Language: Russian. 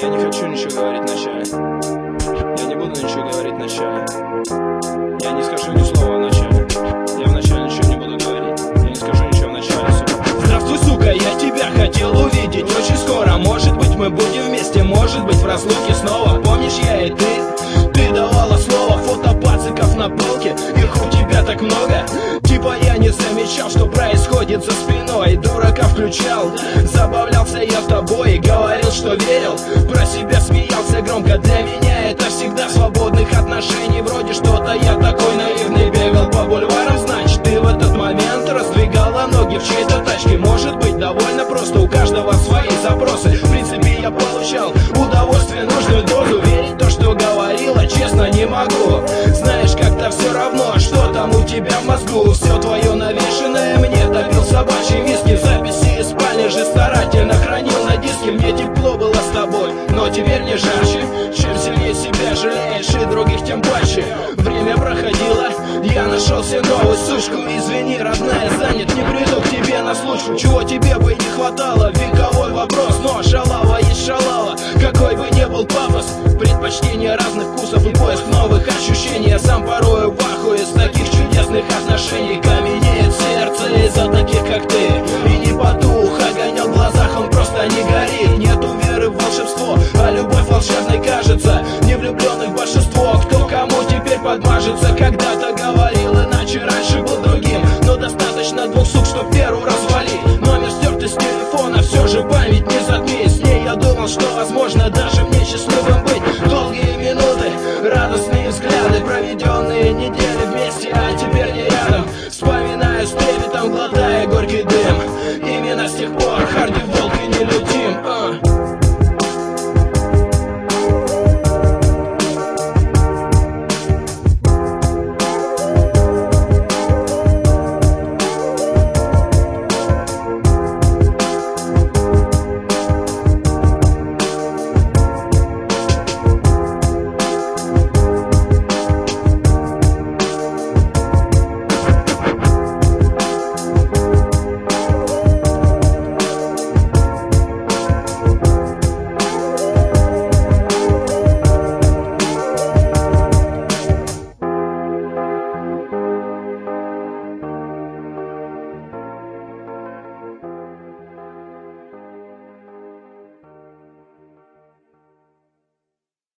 Я не хочу ничего говорить вначале. Я не буду ничего говорить вначале. Я не скажу ни слова вначале. Я вначале ничего не буду говорить. Я не скажу ничего вначале, сука. Здравствуй, сука, я тебя хотел увидеть очень скоро. Может быть, мы будем вместе, может быть, в разлуке снова. Помнишь, я и ты давала слово. Фото пациков на полке, их у тебя так много. Типа я не замечал, что происходит за спиной. Дурака включал, забавлялся я тобой и говорил, что верил. Про себя смеялся громко, для меня это всегда свободных отношений. Вроде что-то я такой наивный, бегал по бульварам. Значит, ты в этот момент раздвигала ноги в чьей-то тачке. Может быть, довольно просто, у каждого свои запросы. В принципе, я получал удовольствие, нужную дозу. Верить в то, что говорила, честно не могу. Знаешь, как-то все равно, что там у тебя в мозгу. Все твое навешенное мне допил собачьи виски. Записи из спальни же старательно хранил на диске. Мне тепло было с тобой, но теперь не жарче. Чем сильнее себя жалеешь и других тем больше. Время проходило, я нашел себе новую сучку. Извини, родная, занят, не приду к тебе на случку. Чего тебе бы не хватало, вековой вопрос. Но шалава есть шалава, какой бы ни был пафос. Предпочтение разных вкусов и поиск новых ощущений. Я сам порою в ахуе с таких чудесных отношений.